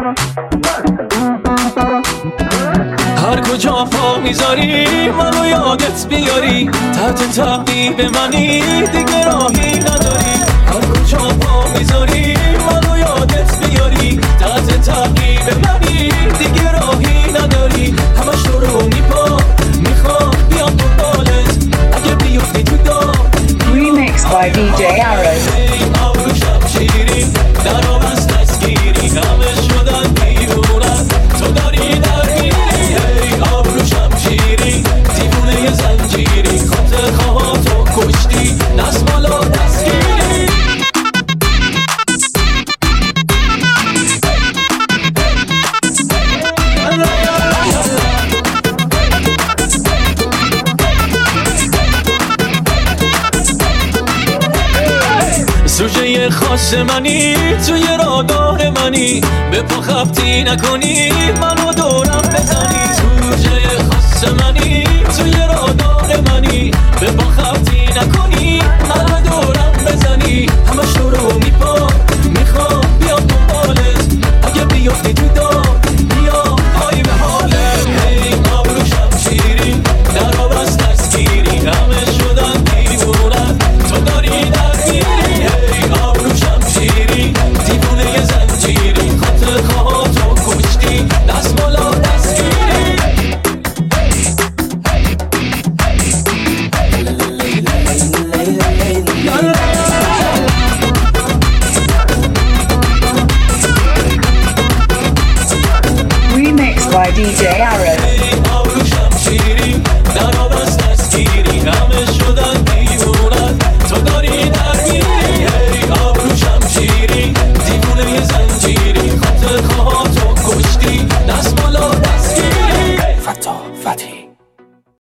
هر کجا پا میذاری منو یادت بیاری، تحت تعقیب منی دیگه راهی نداری. هر کجا پا میذاری منو یادت بیاری، تحت تعقیب منی دیگه راهی نداری. همش تو رو میخوام بیام دنبالت، اگه بیفتی تو دام. Remixed by DJ Arrow. آبرو شمشیری در آب از دستگیری، همه شدن دیوونن تو داری درگیری. آبرو شمشیری دیوونه زنجیری، خاطر خواهاتو کشتی دستمالا دستگیری. سوژه خاص منی توی رادار منی، به پا خبتی نکنی منو دورم بزنی. سوژه خاص منی توی رادار منی، به پا خبتی نکنی